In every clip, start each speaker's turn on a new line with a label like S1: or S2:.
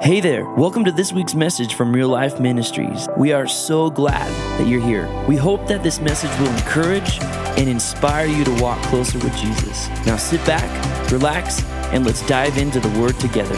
S1: Hey there, welcome to this week's message from Real Life Ministries. We are so glad that you're here. We hope that this message will encourage and inspire you to walk closer with Jesus. Now sit back, relax, and let's dive into the Word together.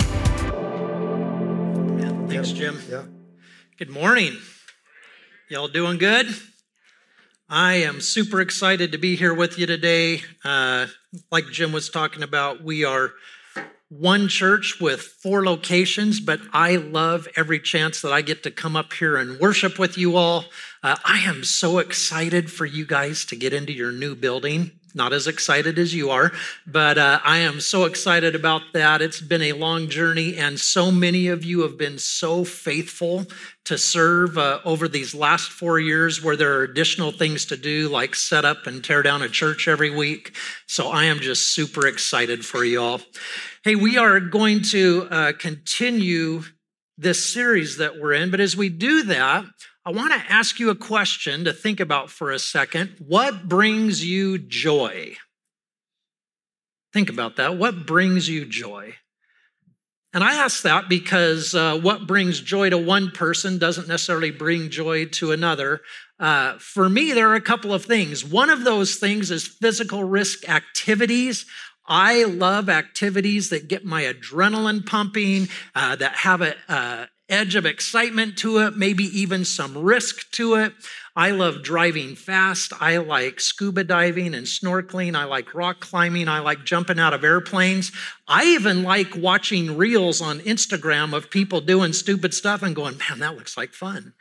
S2: Thanks, Jim. Yeah. Good morning. Y'all doing good? I am super excited to be here with you today. Like Jim was talking about, we are one church with 4 locations, but I love every chance that I get to come up here and worship with you all. I am so excited for you guys to get into your new building. Not as excited as you are, but I am so excited about that. It's been a long journey, and so many of you have been so faithful to serve over these last 4 years where there are additional things to do, like set up and tear down a church every week. So I am just super excited for you all. Hey, we are going to continue this series that we're in, but as we do that, I want to ask you a question to think about for a second. What brings you joy? Think about that. What brings you joy? And I ask that because what brings joy to one person doesn't necessarily bring joy to another. For me, there are a couple of things. One of those things is physical risk activities. I love activities that get my adrenaline pumping, that have a edge of excitement to it, maybe even some risk to it. I love driving fast. I like scuba diving and snorkeling. I like rock climbing. I like jumping out of airplanes. I even like watching reels on Instagram of people doing stupid stuff and going, man, that looks like fun.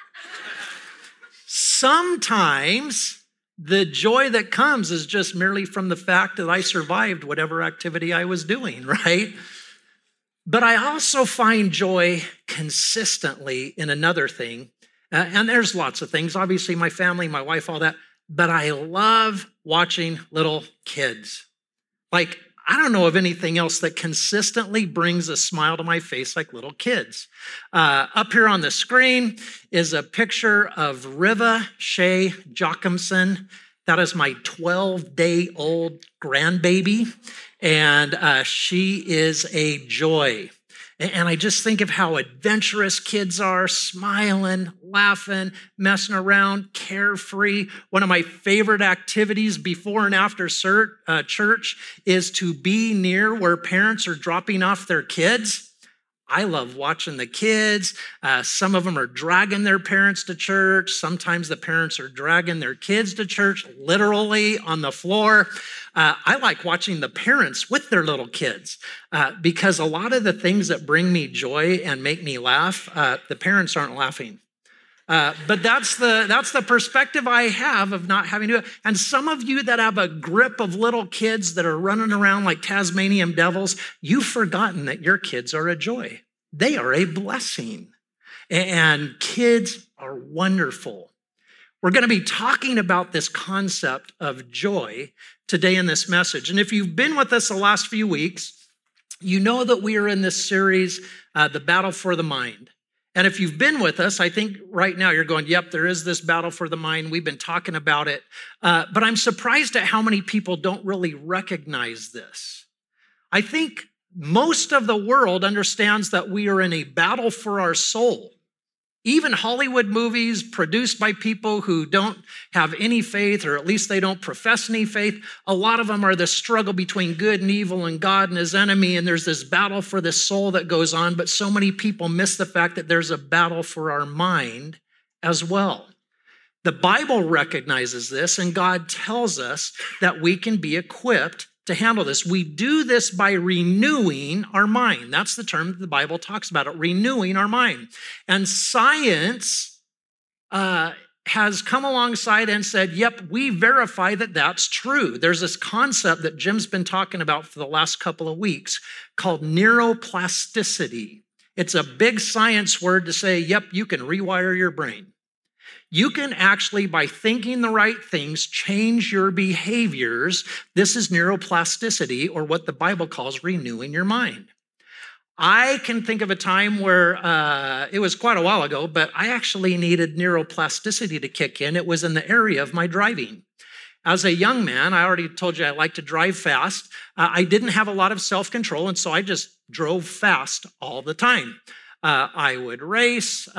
S2: Sometimes the joy that comes is just merely from the fact that I survived whatever activity I was doing, right? But I also find joy consistently in another thing. And there's lots of things. Obviously, my family, my wife, all that. But I love watching little kids. Like, I don't know of anything else that consistently brings a smile to my face like little kids. Up here on the screen is a picture of Riva Shea Jochimson. That is my 12-day-old grandbaby. And she is a joy. And I just think of how adventurous kids are, smiling, laughing, messing around, carefree. One of my favorite activities before and after church is to be near where parents are dropping off their kids. I love watching the kids. Some of them are dragging their parents to church. Sometimes the parents are dragging their kids to church, literally on the floor. I like watching the parents with their little kids because a lot of the things that bring me joy and make me laugh, the parents aren't laughing. But that's the perspective I have of not having to. And some of you that have a grip of little kids that are running around like Tasmanian devils, you've forgotten that your kids are a joy. They are a blessing. And kids are wonderful. We're going to be talking about this concept of joy today in this message. And if you've been with us the last few weeks, you know that we are in this series, The Battle for the Mind. And if you've been with us, I think right now you're going, yep, there is this battle for the mind. We've been talking about it. But I'm surprised at how many people don't really recognize this. I think most of the world understands that we are in a battle for our soul. Even Hollywood movies produced by people who don't have any faith, or at least they don't profess any faith, a lot of them are the struggle between good and evil and God and his enemy, and there's this battle for the soul that goes on, but so many people miss the fact that there's a battle for our mind as well. The Bible recognizes this, and God tells us that we can be equipped to handle this. We do this by renewing our mind. That's the term that the Bible talks about, it, renewing our mind. And science has come alongside and said, yep, we verify that that's true. There's this concept that Jim's been talking about for the last couple of weeks called neuroplasticity. It's a big science word to say, yep, you can rewire your brain. You can actually, by thinking the right things, change your behaviors. This is neuroplasticity, or what the Bible calls renewing your mind. I can think of a time where it was quite a while ago, but I actually needed neuroplasticity to kick in. It was in the area of my driving. As a young man, I already told you I like to drive fast. I didn't have a lot of self-control, and so I just drove fast all the time. I would race.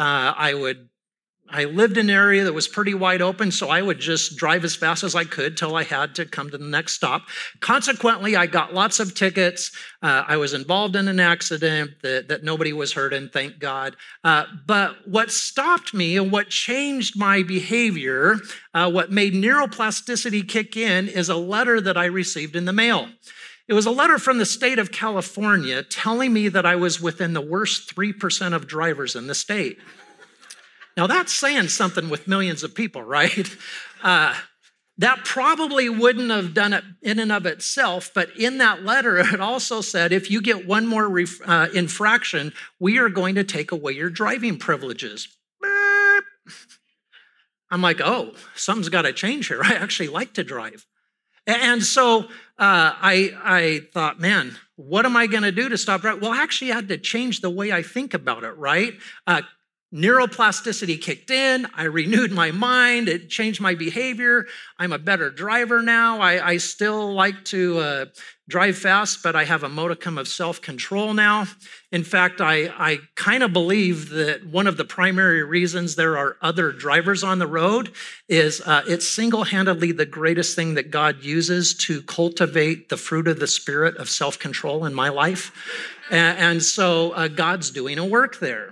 S2: I lived in an area that was pretty wide open, so I would just drive as fast as I could till I had to come to the next stop. Consequently, I got lots of tickets. I was involved in an accident that nobody was hurt in, thank God. But what stopped me and what changed my behavior, what made neuroplasticity kick in, is a letter that I received in the mail. It was a letter from the state of California telling me that I was within the worst 3% of drivers in the state. Now, that's saying something with millions of people, right? That probably wouldn't have done it in and of itself, but in that letter, it also said, if you get one more infraction, we are going to take away your driving privileges. Beep. I'm like, oh, something's got to change here. I actually like to drive. And so I thought, man, what am I going to do to stop driving? Well, actually, I had to change the way I think about it, right? Neuroplasticity kicked in. I renewed my mind. It changed my behavior. I'm a better driver now. I still like to drive fast, but I have a modicum of self-control now. In fact, I kind of believe that one of the primary reasons there are other drivers on the road is it's single-handedly the greatest thing that God uses to cultivate the fruit of the Spirit of self-control in my life. And so God's doing a work there.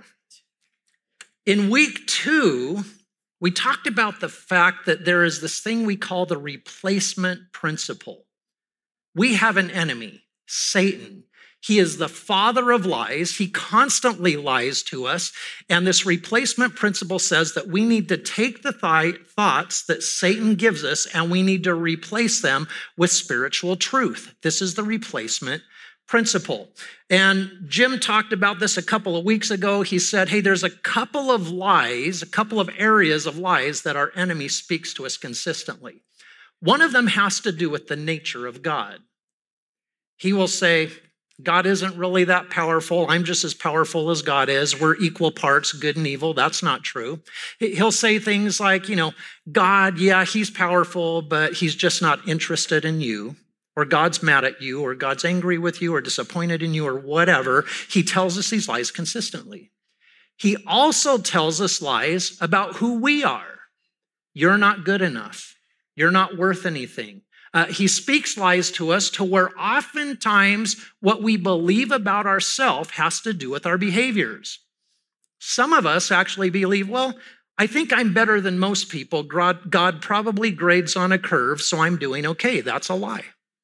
S2: In week 2, we talked about the fact that there is this thing we call the replacement principle. We have an enemy, Satan. He is the father of lies. He constantly lies to us. And this replacement principle says that we need to take the thoughts that Satan gives us and we need to replace them with spiritual truth. This is the replacement principle. And Jim talked about this a couple of weeks ago. He said, hey, there's a couple of lies, a couple of areas of lies that our enemy speaks to us consistently. One of them has to do with the nature of God. He will say, God isn't really that powerful. I'm just as powerful as God is. We're equal parts, good and evil. That's not true. He'll say things like, God, yeah, he's powerful, but he's just not interested in you. Or God's mad at you, or God's angry with you, or disappointed in you, or whatever. He tells us these lies consistently. He also tells us lies about who we are. You're not good enough. You're not worth anything. He speaks lies to us to where oftentimes what we believe about ourselves has to do with our behaviors. Some of us actually believe, well, I think I'm better than most people. God probably grades on a curve, so I'm doing okay. That's a lie.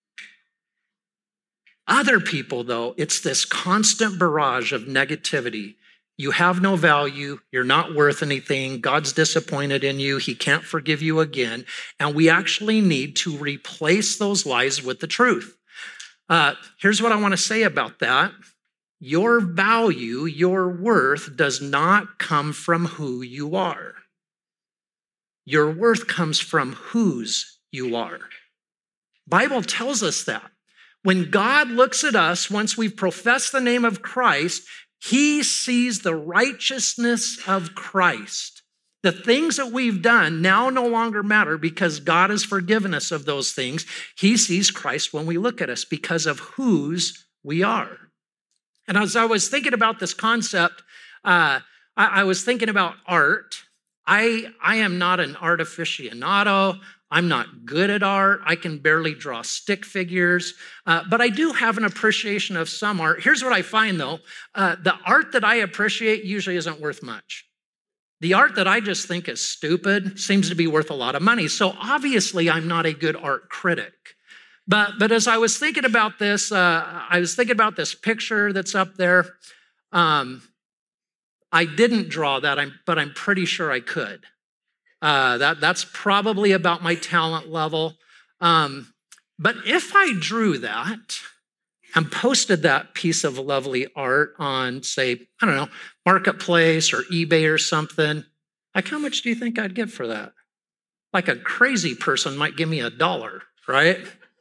S2: Other people, though, it's this constant barrage of negativity. You have no value. You're not worth anything. God's disappointed in you. He can't forgive you again. And we actually need to replace those lies with the truth. Here's what I want to say about that. Your value, your worth does not come from who you are. Your worth comes from whose you are. Bible tells us that. When God looks at us, once we've professed the name of Christ, he sees the righteousness of Christ. The things that we've done now no longer matter because God has forgiven us of those things. He sees Christ when we look at us because of whose we are. And as I was thinking about this concept, I was thinking about art. I am not an art aficionado. I'm not good at art. I can barely draw stick figures, but I do have an appreciation of some art. Here's what I find, though. The art that I appreciate usually isn't worth much. The art that I just think is stupid seems to be worth a lot of money. So obviously, I'm not a good art critic. But as I was thinking about this, picture that's up there. I didn't draw that, but I'm pretty sure I could. That's probably about my talent level. But if I drew that and posted that piece of lovely art on, say, I don't know, Marketplace or eBay or something, like how much do you think I'd get for that? Like a crazy person might give me $1, right?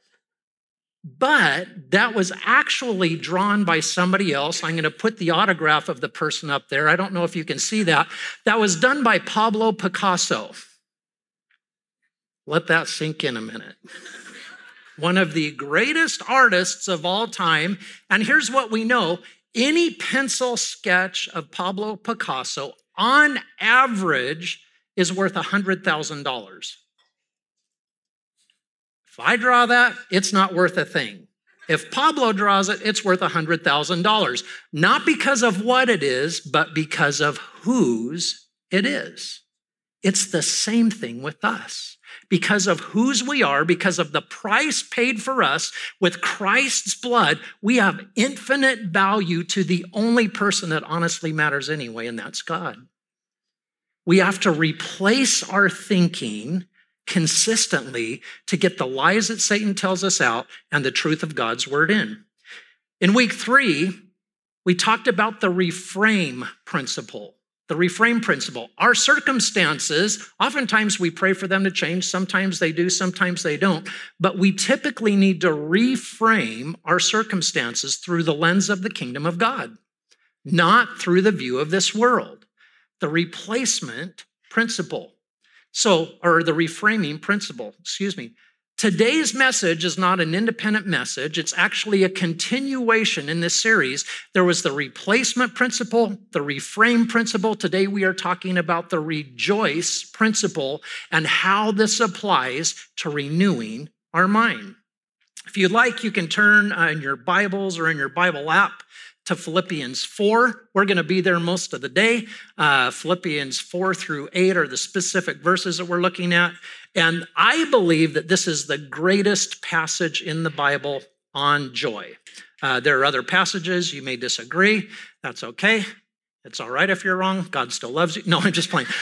S2: But that was actually drawn by somebody else. I'm going to put the autograph of the person up there. I don't know if you can see that. That was done by Pablo Picasso. Let that sink in a minute. One of the greatest artists of all time. And here's what we know. any pencil sketch of Pablo Picasso, on average, is worth $100,000. If I draw that, it's not worth a thing. If Pablo draws it, it's worth $100,000. Not because of what it is, but because of whose it is. It's the same thing with us. Because of whose we are, because of the price paid for us with Christ's blood, we have infinite value to the only person that honestly matters anyway, and that's God. We have to replace our thinking consistently to get the lies that Satan tells us out and the truth of God's word in. In week 3, we talked about the reframe principle. The reframe principle. Our circumstances, oftentimes we pray for them to change. Sometimes they do, sometimes they don't. But we typically need to reframe our circumstances through the lens of the kingdom of God, not through the view of this world. The replacement principle. Or the reframing principle, Today's message is not an independent message. It's actually a continuation in this series. There was the replacement principle, the reframe principle. Today we are talking about the rejoice principle and how this applies to renewing our mind. If you'd like, you can turn in your Bibles or in your Bible app to Philippians 4. We're going to be there most of the day. Philippians 4 through 8 are the specific verses that we're looking at. And I believe that this is the greatest passage in the Bible on joy. There are other passages. You may disagree. That's okay. It's all right if you're wrong. God still loves you. No, I'm just playing.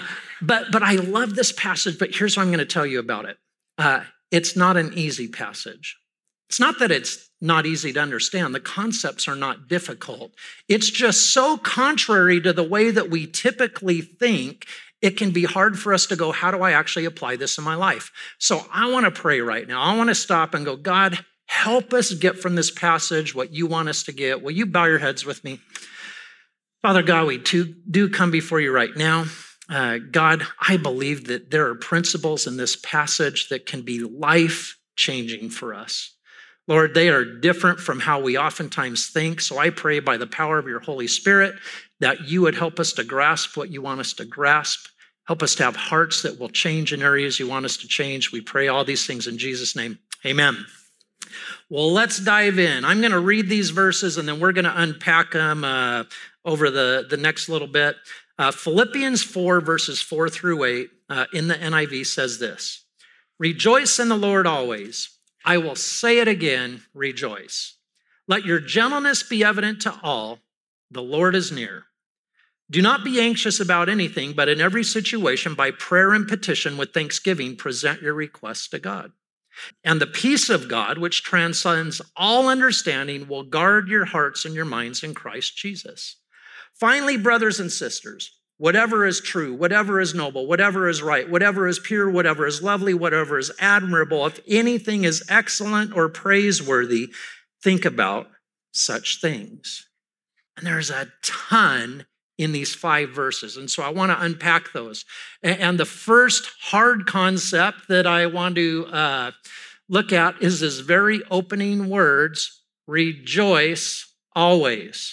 S2: But I love this passage, but here's what I'm going to tell you about it. It's not an easy passage. It's not that it's not easy to understand. The concepts are not difficult. It's just so contrary to the way that we typically think, it can be hard for us to go, how do I actually apply this in my life? So I want to pray right now. I want to stop and go, God, help us get from this passage what you want us to get. Will you bow your heads with me? Father God, we do come before you right now. God, I believe that there are principles in this passage that can be life-changing for us. Lord, they are different from how we oftentimes think. So I pray by the power of your Holy Spirit that you would help us to grasp what you want us to grasp. Help us to have hearts that will change in areas you want us to change. We pray all these things in Jesus' name. Amen. Well, let's dive in. I'm going to read these verses and then we're going to unpack them over the next little bit. Philippians 4 verses 4 through 8 in the NIV says this: Rejoice in the Lord always. I will say it again, rejoice. Let your gentleness be evident to all. The Lord is near. Do not be anxious about anything, but in every situation, by prayer and petition with thanksgiving, present your requests to God. And the peace of God, which transcends all understanding, will guard your hearts and your minds in Christ Jesus. Finally, brothers and sisters, whatever is true, whatever is noble, whatever is right, whatever is pure, whatever is lovely, whatever is admirable, if anything is excellent or praiseworthy, think about such things. And there's a ton in these 5 verses. And so I want to unpack those. And the first hard concept that I want to look at is this very opening words, rejoice always.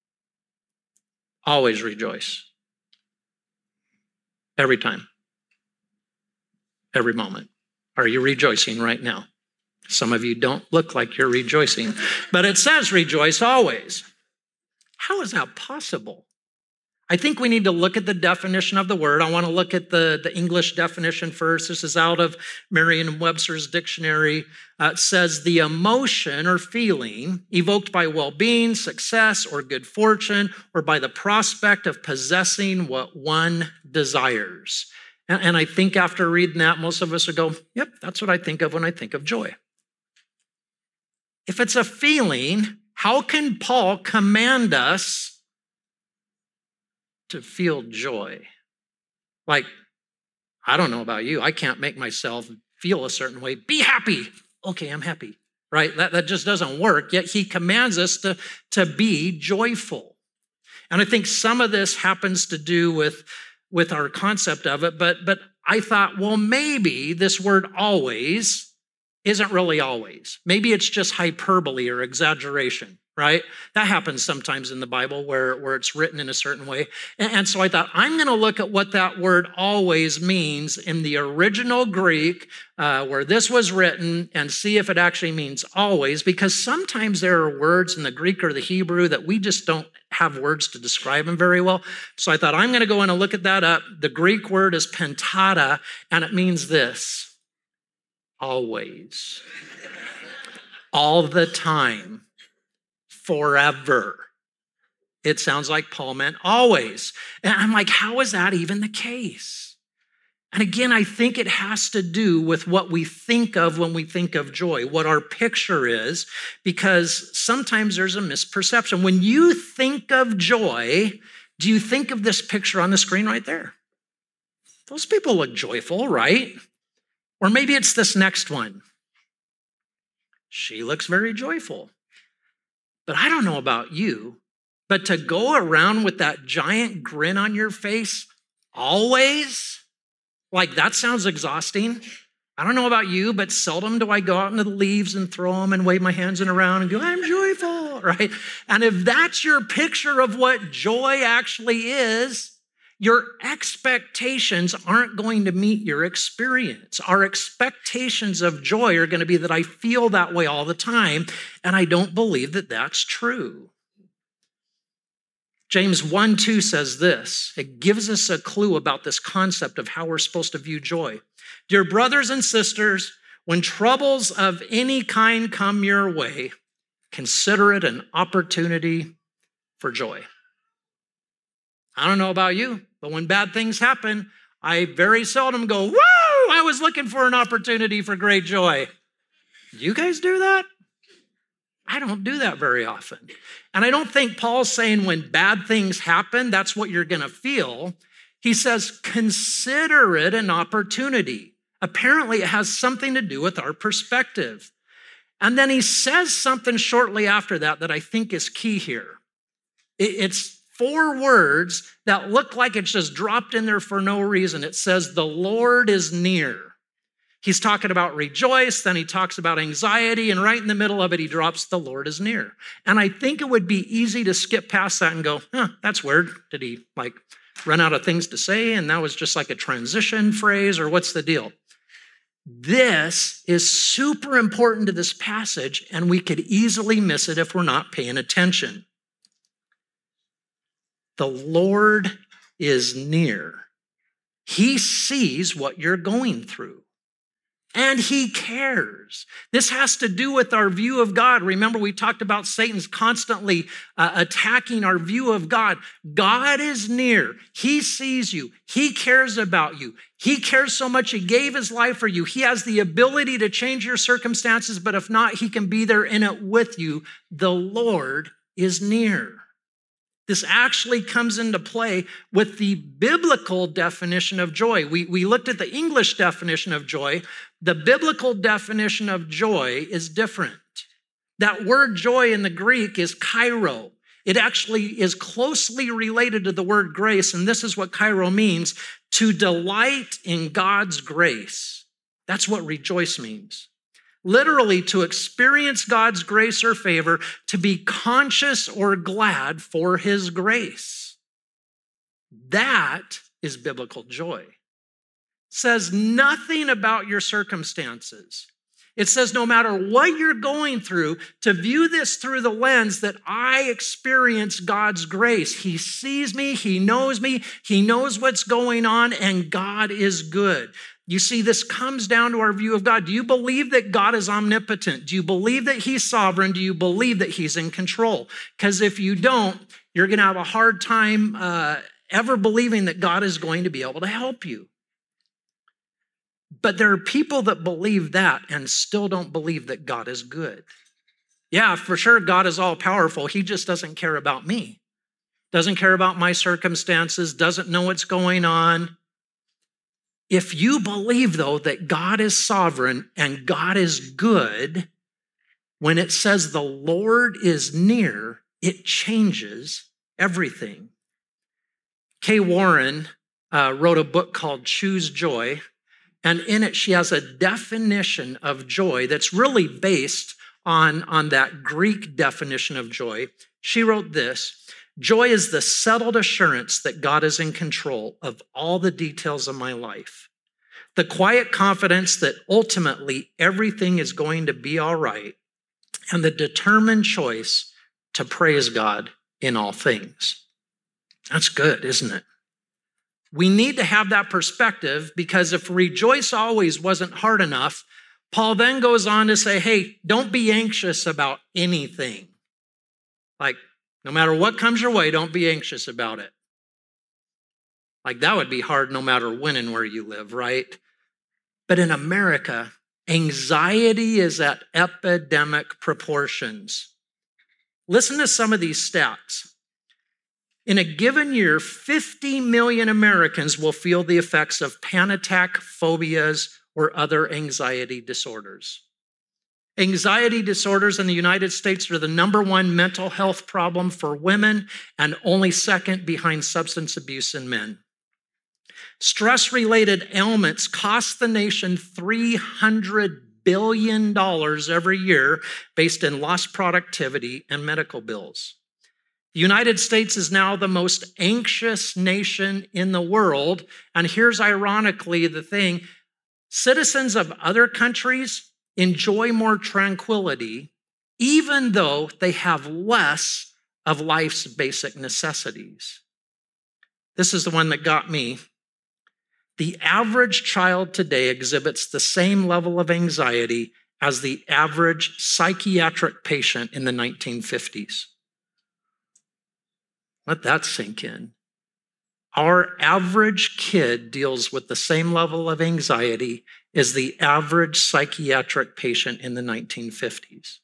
S2: Always rejoice. Every time. Every moment. Are you rejoicing right now? Some of you don't look like you're rejoicing, but it says rejoice always. How is that possible? I think we need to look at the definition of the word. I want to look at the English definition first. This is out of Merriam-Webster's dictionary. It says the emotion or feeling evoked by well-being, success, or good fortune, or by the prospect of possessing what one desires. And I think after reading that, most of us would go, yep, that's what I think of when I think of joy. If it's a feeling, how can Paul command us to feel joy? Like, I don't know about you. I can't make myself feel a certain way. Be happy. Okay, I'm happy, right? That just doesn't work. Yet he commands us to be joyful. And I think some of this happens to do with our concept of it. But I thought, well, maybe this word always isn't really always. Maybe it's just hyperbole or exaggeration, right? That happens sometimes in the Bible where it's written in a certain way. And so I thought, I'm going to look at what that word always means in the original Greek where this was written and see if it actually means always, because sometimes there are words in the Greek or the Hebrew that we just don't have words to describe them very well. So I thought, I'm going to go in and look at that up. The Greek word is pentada, and it means this: always, all the time, forever. It sounds like Paul meant always. And I'm like, how is that even the case? And again, I think it has to do with what we think of when we think of joy, what our picture is, because sometimes there's a misperception. When you think of joy, do you think of this picture on the screen right there? Those people look joyful, right? Or maybe it's this next one. She looks very joyful. But I don't know about you, but to go around with that giant grin on your face always, like that sounds exhausting. I don't know about you, but seldom do I go out into the leaves and throw them and wave my hands around and go, I'm joyful, right? And if that's your picture of what joy actually is, your expectations aren't going to meet your experience. Our expectations of joy are going to be that I feel that way all the time, and I don't believe that that's true. James 1:2 says this. It gives us a clue about this concept of how we're supposed to view joy. Dear brothers and sisters, when troubles of any kind come your way, consider it an opportunity for joy. I don't know about you, but when bad things happen, I very seldom go, woo, I was looking for an opportunity for great joy. Do you guys do that? I don't do that very often. And I don't think Paul's saying when bad things happen, that's what you're going to feel. He says, consider it an opportunity. Apparently, it has something to do with our perspective. And then he says something shortly after that I think is key here. It's 4 words that look like it's just dropped in there for no reason. It says, the Lord is near. He's talking about rejoice, then he talks about anxiety, and right in the middle of it, he drops the Lord is near. And I think it would be easy to skip past that and go, that's weird. Did he run out of things to say? And that was just like a transition phrase, or what's the deal? This is super important to this passage, and we could easily miss it if we're not paying attention. The Lord is near. He sees what you're going through, and he cares. This has to do with our view of God. Remember, we talked about Satan's constantly attacking our view of God. God is near. He sees you. He cares about you. He cares so much, he gave his life for you. He has the ability to change your circumstances, but if not, he can be there in it with you. The Lord is near. This actually comes into play with the biblical definition of joy. We looked at the English definition of joy. The biblical definition of joy is different. That word joy in the Greek is kairo. It actually is closely related to the word grace, and this is what kairo means, to delight in God's grace. That's what rejoice means. Literally, to experience God's grace or favor, to be conscious or glad for his grace. That is biblical joy. It says nothing about your circumstances. It says no matter what you're going through, to view this through the lens that I experience God's grace. He sees me, he knows what's going on, and God is good. You see, this comes down to our view of God. Do you believe that God is omnipotent? Do you believe that he's sovereign? Do you believe that he's in control? Because if you don't, you're going to have a hard time ever believing that God is going to be able to help you. But there are people that believe that and still don't believe that God is good. Yeah, for sure, God is all powerful. He just doesn't care about me. Doesn't care about my circumstances, doesn't know what's going on. If you believe, though, that God is sovereign and God is good, when it says the Lord is near, it changes everything. Kay Warren wrote a book called Choose Joy, and in it she has a definition of joy that's really based on that Greek definition of joy. She wrote this: joy is the settled assurance that God is in control of all the details of my life. The quiet confidence that ultimately everything is going to be all right, and the determined choice to praise God in all things. That's good, isn't it? We need to have that perspective, because if rejoice always wasn't hard enough, Paul then goes on to say, hey, don't be anxious about anything. Like, no matter what comes your way, don't be anxious about it. Like, that would be hard no matter when and where you live, right? But in America, anxiety is at epidemic proportions. Listen to some of these stats. In a given year, 50 million Americans will feel the effects of panic attack, phobias, or other anxiety disorders. Anxiety disorders in the United States are the #1 mental health problem for women and only second behind substance abuse in men. Stress-related ailments cost the nation $300 billion every year based in lost productivity and medical bills. The United States is now the most anxious nation in the world. And here's ironically the thing: citizens of other countries enjoy more tranquility, even though they have less of life's basic necessities. This is the one that got me. The average child today exhibits the same level of anxiety as the average psychiatric patient in the 1950s. Let that sink in. Our average kid deals with the same level of anxiety as the average psychiatric patient in the 1950s.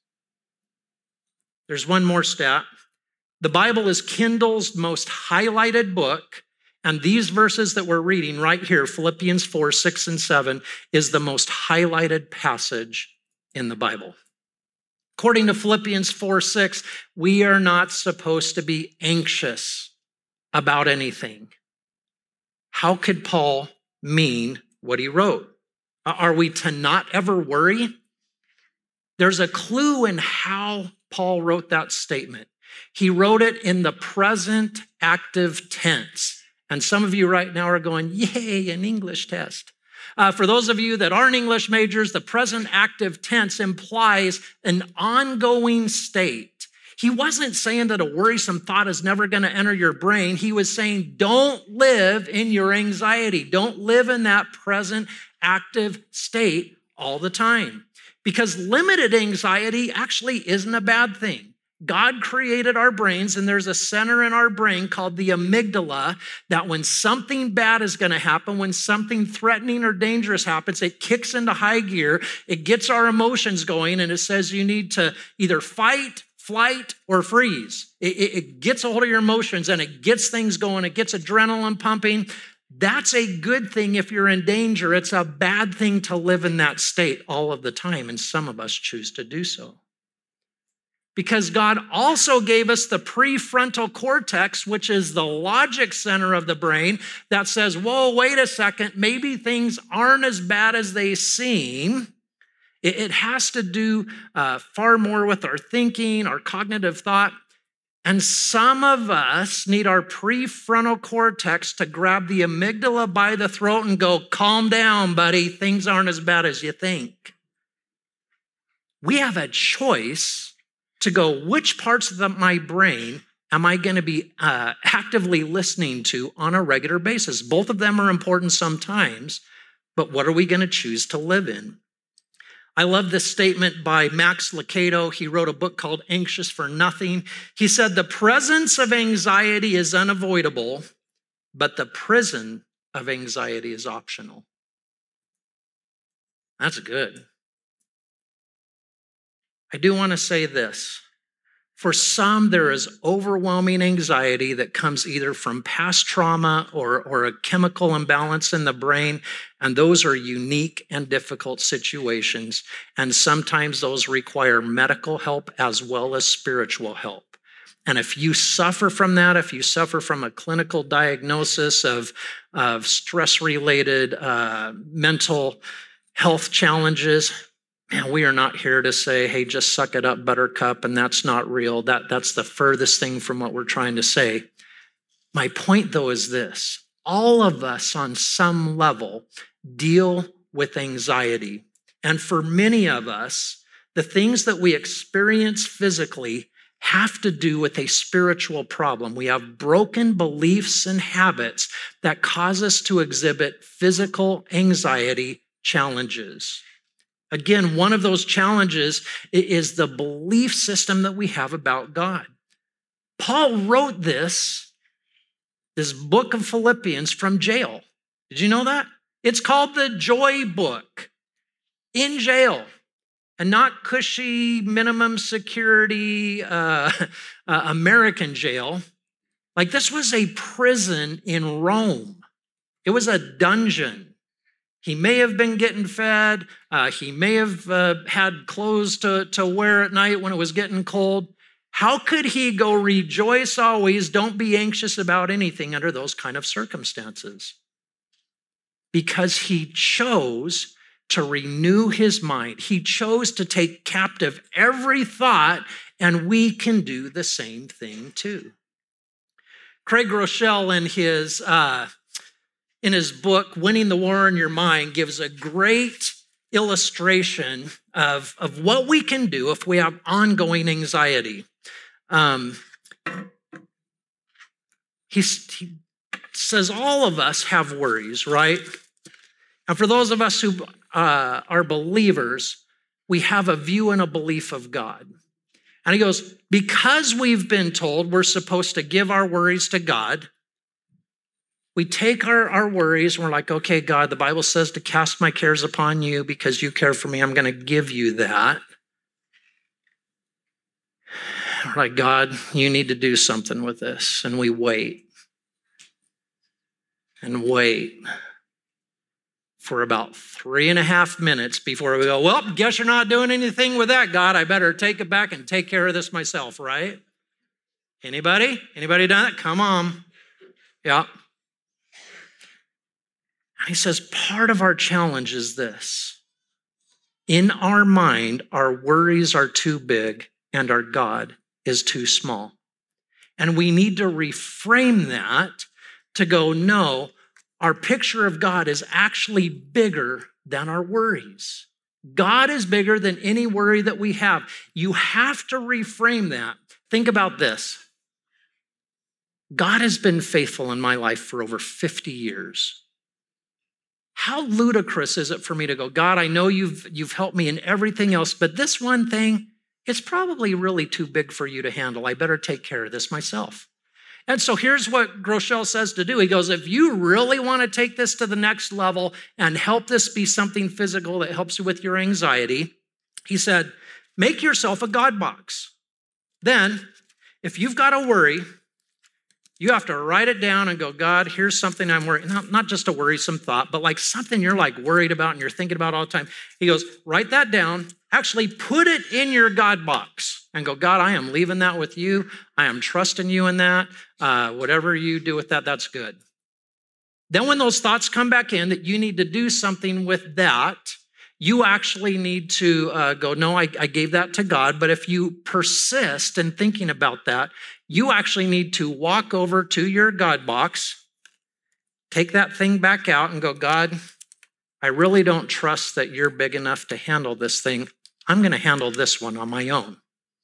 S2: There's one more stat. The Bible is Kindle's most highlighted book, and these verses that we're reading right here, Philippians 4, 6, and 7, is the most highlighted passage in the Bible. According to Philippians 4, 6, we are not supposed to be anxious about anything. How could Paul mean what he wrote? Are we to not ever worry? There's a clue in how Paul wrote that statement. He wrote it in the present active tense. And some of you right now are going, yay, an English test. For those of you that aren't English majors, the present active tense implies an ongoing state. He wasn't saying that a worrisome thought is never going to enter your brain. He was saying, don't live in your anxiety. Don't live in that present active state all the time. Because limited anxiety actually isn't a bad thing. God created our brains, and there's a center in our brain called the amygdala that when something bad is going to happen, when something threatening or dangerous happens, it kicks into high gear, it gets our emotions going, and it says you need to either fight, flight, or freeze. It gets a hold of your emotions, and it gets things going. It gets adrenaline pumping. That's a good thing if you're in danger. It's a bad thing to live in that state all of the time, and some of us choose to do so. Because God also gave us the prefrontal cortex, which is the logic center of the brain that says, whoa, wait a second, maybe things aren't as bad as they seem. It has to do far more with our thinking, our cognitive thought. And some of us need our prefrontal cortex to grab the amygdala by the throat and go, calm down, buddy, things aren't as bad as you think. We have a choice to go, which parts of my brain am I going to be actively listening to on a regular basis? Both of them are important sometimes, but what are we going to choose to live in? I love this statement by Max Lucado. He wrote a book called Anxious for Nothing. He said, the presence of anxiety is unavoidable, but the prison of anxiety is optional. That's good. I do want to say this. For some, there is overwhelming anxiety that comes either from past trauma or a chemical imbalance in the brain, and those are unique and difficult situations, and sometimes those require medical help as well as spiritual help. And if you suffer from that, if you suffer from a clinical diagnosis of stress-related mental health challenges, Man, we are not here to say, hey, just suck it up, buttercup, and that's not real. That's the furthest thing from what we're trying to say. My point, though, is this. All of us on some level deal with anxiety. And for many of us, the things that we experience physically have to do with a spiritual problem. We have broken beliefs and habits that cause us to exhibit physical anxiety challenges. Again, one of those challenges is the belief system that we have about God. Paul wrote this book of Philippians from jail. Did you know that? It's called the Joy Book. In jail. And not cushy minimum security American jail. Like this was a prison in Rome. It was a dungeon. He may have been getting fed. He may have had clothes to wear at night when it was getting cold. How could he go rejoice always, don't be anxious about anything under those kind of circumstances? Because he chose to renew his mind. He chose to take captive every thought, and we can do the same thing too. Craig Groeschel in his book, Winning the War in Your Mind, gives a great illustration of what we can do if we have ongoing anxiety. He says all of us have worries, right? And for those of us who are believers, we have a view and a belief of God. And he goes, because we've been told we're supposed to give our worries to God, we take our worries and we're like, okay, God, the Bible says to cast my cares upon you because you care for me. I'm going to give you that. We're like, God, you need to do something with this. And we wait and wait for about 3.5 minutes before we go, well, guess you're not doing anything with that, God. I better take it back and take care of this myself, right? Anybody? Anybody done it? Come on. Yeah. And he says, part of our challenge is this. In our mind, our worries are too big and our God is too small. And we need to reframe that to go, no, our picture of God is actually bigger than our worries. God is bigger than any worry that we have. You have to reframe that. Think about this. God has been faithful in my life for over 50 years. How ludicrous is it for me to go, God, I know you've helped me in everything else, but this one thing, it's probably really too big for you to handle. I better take care of this myself. And so here's what Groeschel says to do. He goes, if you really want to take this to the next level and help this be something physical that helps you with your anxiety, he said, make yourself a God box. Then, if you've got a worry, you have to write it down and go, God, here's something I'm worried, not just a worrisome thought, but like something you're like worried about and you're thinking about all the time. He goes, write that down, actually put it in your God box and go, God, I am leaving that with you. I am trusting you in that. Whatever you do with that, that's good. Then when those thoughts come back in that you need to do something with that, you actually need to go, no, I gave that to God. But if you persist in thinking about that, you actually need to walk over to your God box, take that thing back out and go, God, I really don't trust that you're big enough to handle this thing. I'm going to handle this one on my own.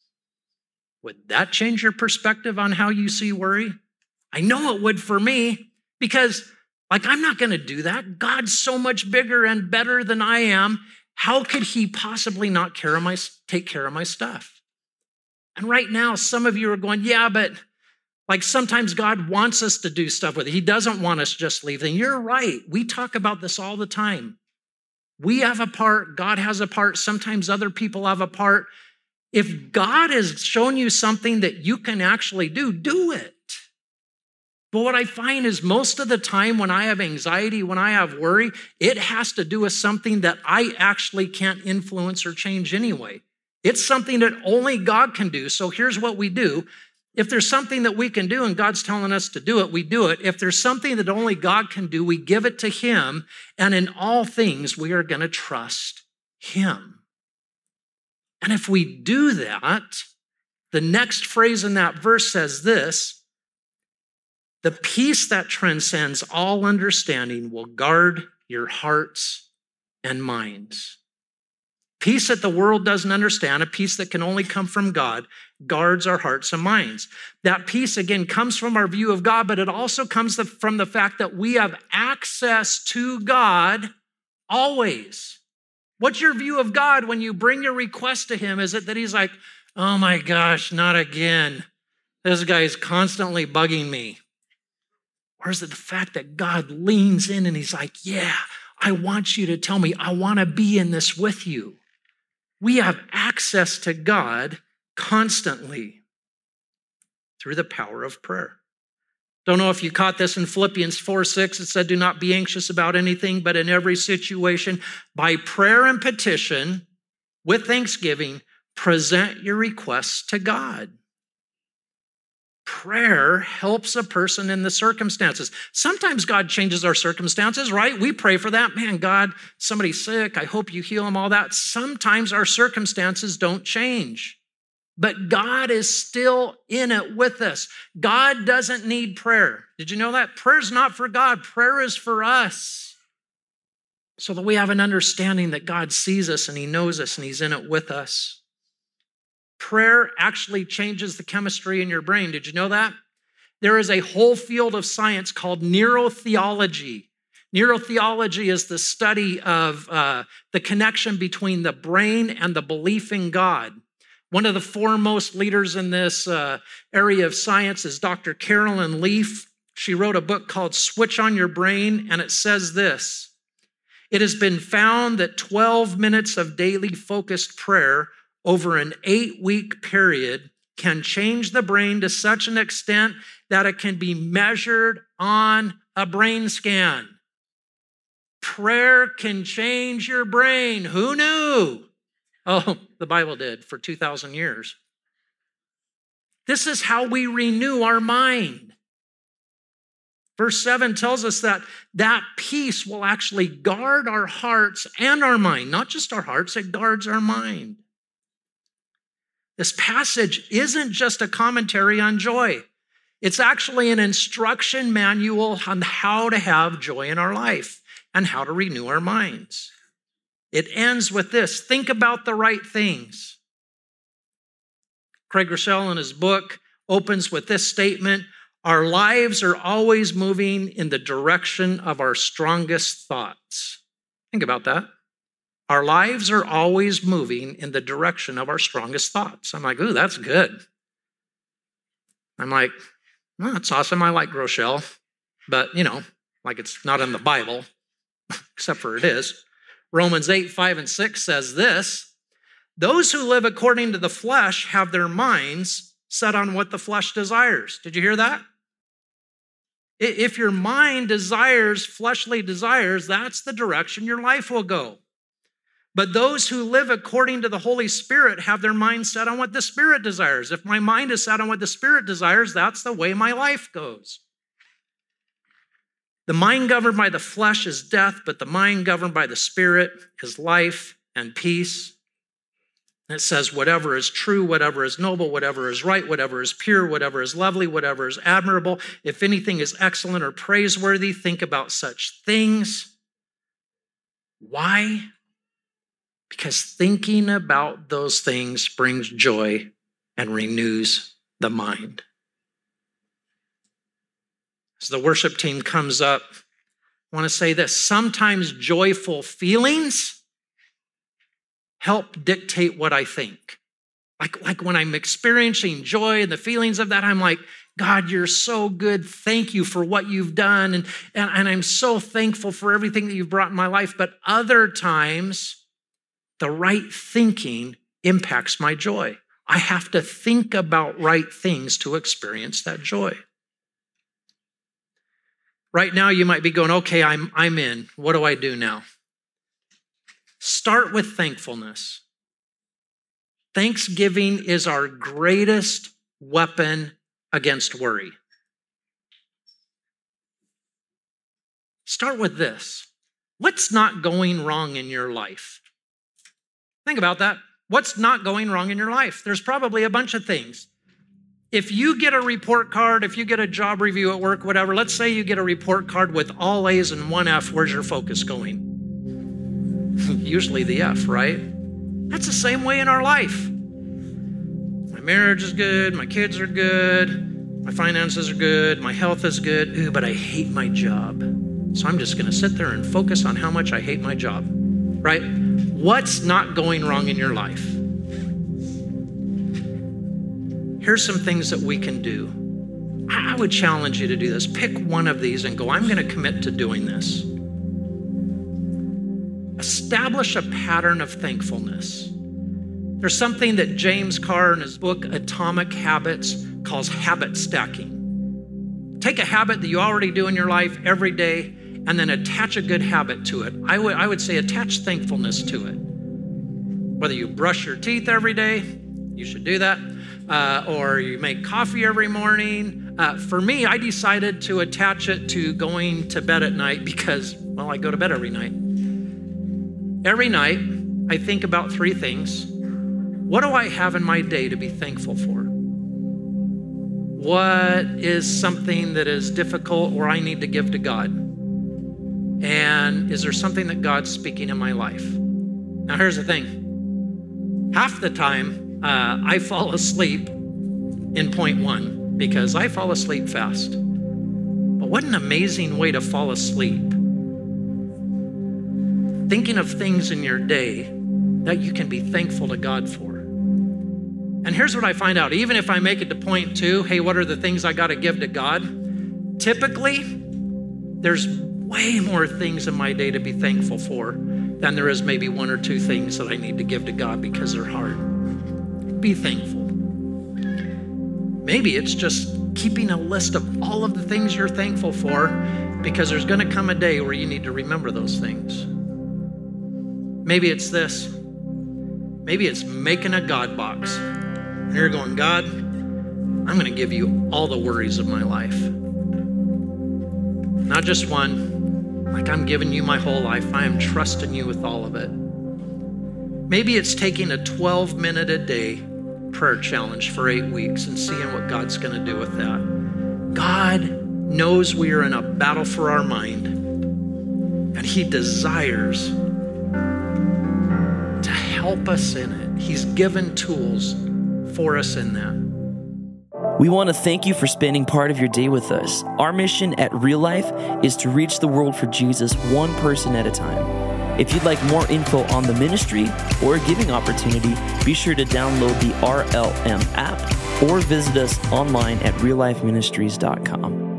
S2: Would that change your perspective on how you see worry? I know it would for me because I'm not going to do that. God's so much bigger and better than I am. How could he possibly not take care of my stuff? And right now, some of you are going, yeah, but sometimes God wants us to do stuff with it. He doesn't want us to just leave. And you're right. We talk about this all the time. We have a part. God has a part. Sometimes other people have a part. If God has shown you something that you can actually do it. But what I find is most of the time when I have anxiety, when I have worry, it has to do with something that I actually can't influence or change anyway. It's something that only God can do. So here's what we do. If there's something that we can do and God's telling us to do it, we do it. If there's something that only God can do, we give it to him. And in all things, we are going to trust him. And if we do that, the next phrase in that verse says this: the peace that transcends all understanding will guard your hearts and minds. Peace that the world doesn't understand, a peace that can only come from God, guards our hearts and minds. That peace, again, comes from our view of God, but it also comes from the fact that we have access to God always. What's your view of God when you bring your request to him? Is it that he's like, oh my gosh, not again. This guy's constantly bugging me. Or is it the fact that God leans in and he's like, yeah, I want you to tell me, I want to be in this with you. We have access to God constantly through the power of prayer. Don't know if you caught this in Philippians 4:6. It said, do not be anxious about anything, but in every situation, by prayer and petition, with thanksgiving, present your requests to God. Prayer helps a person in the circumstances. Sometimes God changes our circumstances, right? We pray for that. Man, God, somebody's sick. I hope you heal them, all that. Sometimes our circumstances don't change, but God is still in it with us. God doesn't need prayer. Did you know that? Prayer's not for God. Prayer is for us, so that we have an understanding that God sees us and he knows us and he's in it with us. Prayer actually changes the chemistry in your brain. Did you know that? There is a whole field of science called neurotheology. Neurotheology is the study of the connection between the brain and the belief in God. One of the foremost leaders in this area of science is Dr. Carolyn Leaf. She wrote a book called Switch on Your Brain, and it says this: it has been found that 12 minutes of daily focused prayer over an 8-week period can change the brain to such an extent that it can be measured on a brain scan. Prayer can change your brain. Who knew? Oh, the Bible did for 2,000 years. This is how we renew our mind. Verse 7 tells us that that peace will actually guard our hearts and our mind. Not just our hearts, it guards our mind. This passage isn't just a commentary on joy. It's actually an instruction manual on how to have joy in our life and how to renew our minds. It ends with this: think about the right things. Craig Rochelle in his book opens with this statement: our lives are always moving in the direction of our strongest thoughts. Think about that. Our lives are always moving in the direction of our strongest thoughts. I'm like, ooh, that's good. I'm like, well, that's awesome. I like Rochelle, but like it's not in the Bible, except for it is. Romans 8:5-6 says this: those who live according to the flesh have their minds set on what the flesh desires. Did you hear that? If your mind desires fleshly desires, that's the direction your life will go. But those who live according to the Holy Spirit have their mind set on what the Spirit desires. If my mind is set on what the Spirit desires, that's the way my life goes. The mind governed by the flesh is death, but the mind governed by the Spirit is life and peace. And it says, whatever is true, whatever is noble, whatever is right, whatever is pure, whatever is lovely, whatever is admirable, if anything is excellent or praiseworthy, think about such things. Why? Because thinking about those things brings joy and renews the mind. As the worship team comes up, I want to say this: sometimes joyful feelings help dictate what I think. Like when I'm experiencing joy and the feelings of that, I'm like, God, you're so good. Thank you for what you've done. And I'm so thankful for everything that you've brought in my life. But other times, the right thinking impacts my joy. I have to think about right things to experience that joy. Right now, you might be going, okay, I'm in. What do I do now? Start with thankfulness. Thanksgiving is our greatest weapon against worry. Start with this. What's not going wrong in your life? Think about that. What's not going wrong in your life? There's probably a bunch of things. If you get a report card, if you get a job review at work, whatever, let's say you get a report card with all A's and 1 F, where's your focus going? Usually the F, right? That's the same way in our life. My marriage is good, my kids are good, my finances are good, my health is good, ooh, but I hate my job. So I'm just gonna sit there and focus on how much I hate my job, right? What's not going wrong in your life? Here's some things that we can do. I would challenge you to do this. Pick one of these and go, I'm gonna commit to doing this. Establish a pattern of thankfulness. There's something that James Carr in his book, Atomic Habits, calls habit stacking. Take a habit that you already do in your life every day and then attach a good habit to it. I would say attach thankfulness to it. Whether you brush your teeth every day, you should do that, or you make coffee every morning. For me, I decided to attach it to going to bed at night because, well, I go to bed every night. Every night, I think about 3 things. What do I have in my day to be thankful for? What is something that is difficult or I need to give to God? And is there something that God's speaking in my life? Now, here's the thing. Half the time, I fall asleep in point 1 because I fall asleep fast. But what an amazing way to fall asleep. Thinking of things in your day that you can be thankful to God for. And here's what I find out. Even if I make it to point 2, hey, what are the things I got to give to God? Typically, there's way more things in my day to be thankful for than there is maybe 1 or 2 things that I need to give to God because they're hard. Be thankful. Maybe it's just keeping a list of all of the things you're thankful for because there's going to come a day where you need to remember those things. Maybe it's this. Maybe it's making a God box. And you're going, God, I'm going to give you all the worries of my life. Not just one, like I'm giving you my whole life. I am trusting you with all of it. Maybe it's taking a 12-minute a day prayer challenge for 8 weeks and seeing what God's going to do with that. God knows we are in a battle for our mind, and He desires to help us in it. He's given tools for us in that.
S1: We want to thank you for spending part of your day with us. Our mission at Real Life is to reach the world for Jesus one person at a time. If you'd like more info on the ministry or a giving opportunity, be sure to download the RLM app or visit us online at reallifeministries.com.